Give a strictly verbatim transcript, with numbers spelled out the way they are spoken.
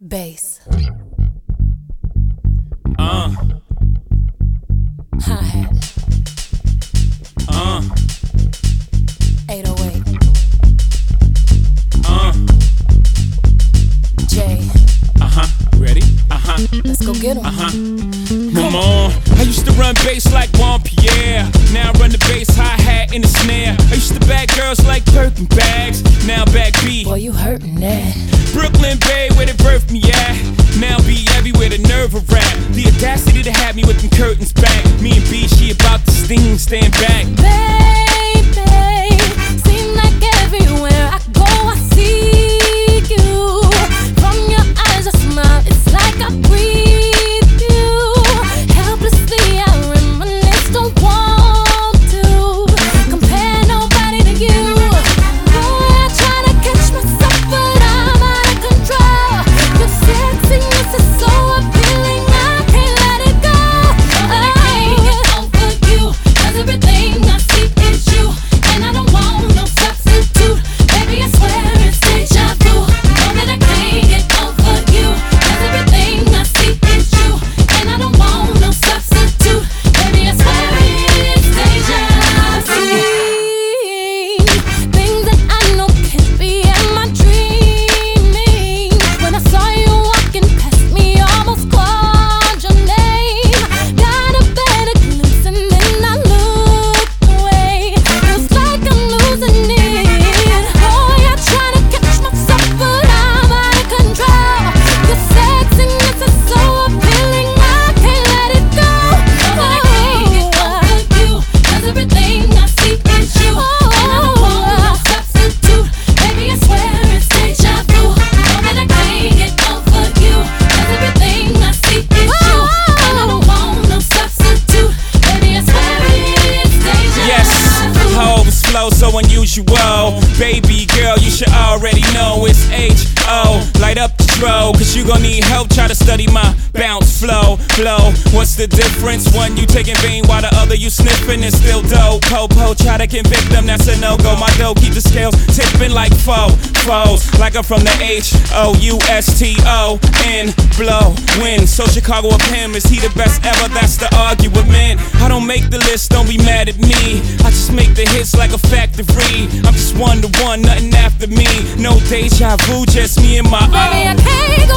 Bass. Uh. Hi-hat. Uh. eight oh eight. Uh. J. Uh-huh. Ready? Uh-huh. Let's go get 'em. Uh-huh. Come on. I used to run bass like Juan Pierre. Now I run the bass hi-hat in the snare. I used to bag girls like Birkin bags. Now back B. Boy, you hurtin' that. Brooklyn Bay, where they birthed me at. Now be everywhere, the nerve of rap. The audacity to have me with them curtains back. Me and B, she about to sting, stand back. Baby, seem like everywhere I go I see you. From your eyes I smile, it's like I breathe you. Helplessly I reminisce, don't want to compare nobody to you. Boy, I try to catch myself but I'm out of control. Your sexiness is so appealing, I can't let it go. Oh, I can't get over you, 'cause everything I see is you, and I don't want no substitute. Baby, I swear it's deja vu. Know that I can't get over you, 'cause everything I see is you, and I don't want no substitute. Baby, I swear it's deja vu. Things that I know can't be, am I dreaming? When I saw you walking past me, almost called your name. Got a better glimpse and then I looked away. Feels like I'm losing it. Boy, I try to catch myself but I'm out of control. Your sexiness is so appealing, I can't let it go. But I can't get over you, 'cause everything I see is you, and I don't want no substitute. Baby, I swear it's deja vu. Know that I can't get over you, 'cause everything I see is you, and I don't want no substitute. Baby, I swear it's deja Yes, vu. Hoes flow so unusual. Baby girl, you should already know it's H O. Light up the throw, 'cause you gon' need help. Try to study my bounce flow, flow. What's the difference? One you taking vein while the other you sniffing is still dope. Po-po, try to convict them, that's a no-go. My dough keep the scales tipping like foe, foes. Like I'm from the H O U S T O N, blow, win. So Chicago of him, is he the best ever? That's the argument. I don't make the list, don't be mad at me. I just make the hits like a factory. I'm just one to one, nothing after me. No deja vu, just me and my Baby, I own. can't go